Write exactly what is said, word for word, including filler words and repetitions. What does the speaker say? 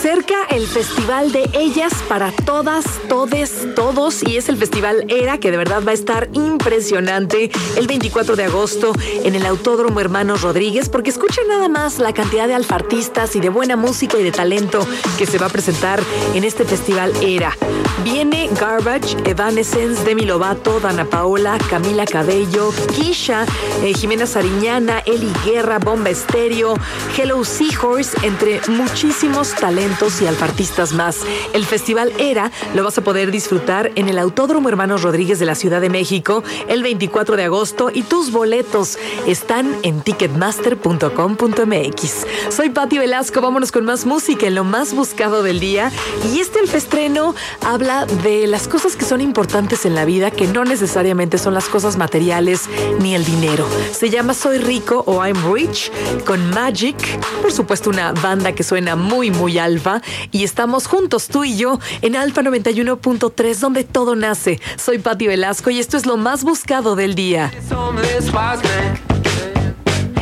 acerca el Festival de Ellas para Todas, Todes, Todos, y es el Festival Era, que de verdad va a estar impresionante el veinticuatro de agosto en el Autódromo Hermanos Rodríguez, porque escuchen nada más la cantidad de alfartistas y de buena música y de talento que se va a presentar en este Festival Era. Viene Garbage, Evanescence, Demi Lovato, Dana Paola, Camila Cabello, Kisha, eh, Jimena Sariñana, Eli Guerra, Bomba Estéreo, Hello Seahorse, entre muchísimos talentos y alfartistas más. El Festival Era lo vas a poder disfrutar en el Autódromo Hermanos Rodríguez de la Ciudad de México el veinticuatro de agosto, y tus boletos están en ticketmaster punto com punto m x. Soy Pati Velasco, vámonos con más música en lo más buscado del día, y este Elfestreno habla de las cosas que son importantes en la vida, que no necesariamente son las cosas materiales ni el dinero. Se llama Soy Rico o I'm Rich, con Magic, por supuesto una banda que suena muy muy alfa, y estamos juntos tú y yo en Alfa noventa y uno punto tres, donde todo nace. Soy Pati Velasco y esto es lo más buscado del día.